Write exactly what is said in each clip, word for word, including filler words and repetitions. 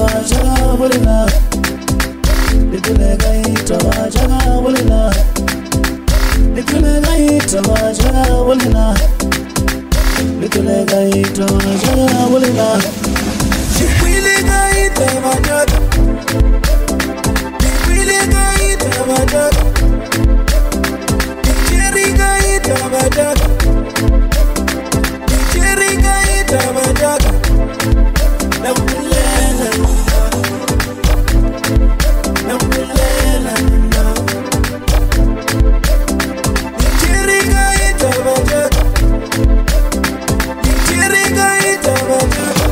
tawajaga bulina Nikulega tawajaga bulina Nikulega tawajaga bulina Nikulega tawajaga bulina Nikulega tawajaga Nikulega tawajaga Nikulega tawajaga Nikulega tawajaga Nambulela Nambulela Nikulega tawajaga Nikulega tawajaga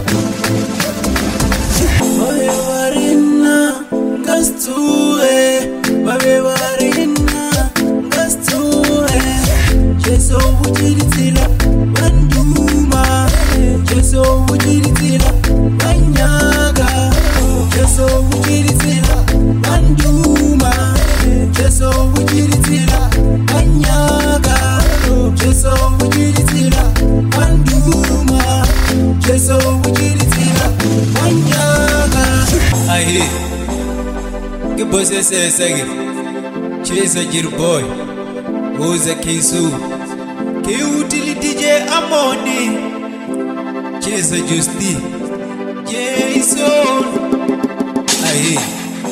Babe warina Gastuwe Babe warina Gastuwe Jeso wujiritila Banduma Jeso wujiritila Banyaga Jeso wujiritila Banduma Jeso wujiritila Banyaga Jeso wujiritila Banduma Jeso wujiritila Banyaga Ahi Ke bosse se sagi Chesa jirboy Oza kisu Ke utili D J Amoni Chesa Justi Jason Ahi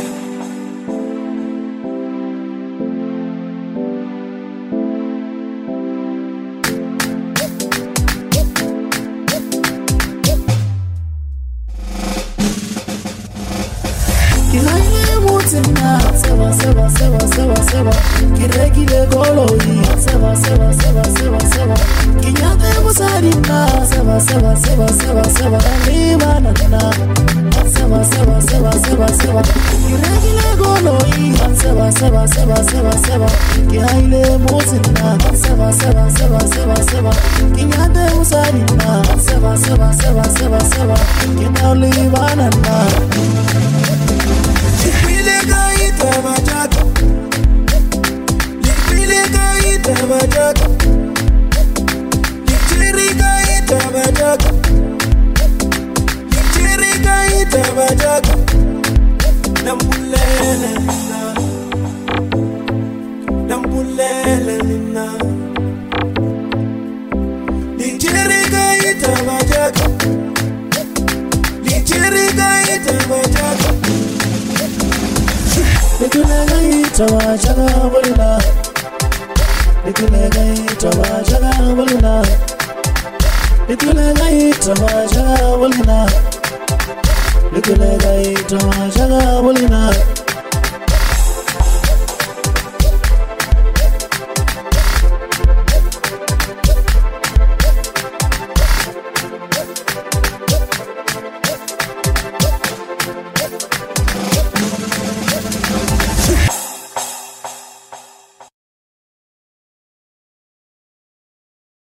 Kihaile mutina Seba seba seba seba seba Kire kire goloi Seba seba seba seba seba Kinyate musarina Seba seba seba seba seba Liba na na Seba seba seba seba seba Kire kire goloi Seba seba seba seba seba Kihaile mutina Seba seba seba seba seba Kinyate musarina Seba seba seba seba seba Kina liba na na Nikulega tawajaga Nikulega tawajaga Nikulega tawajaga Nikulega tawajaga Nambulela nina Nambulela nina Nikulega tawajaga Nikulega tawajaga Nikulega tawajaga bulina Nikulega tawajaga bulina Nikulega tawajaga bulina Nikulega tawajaga bulina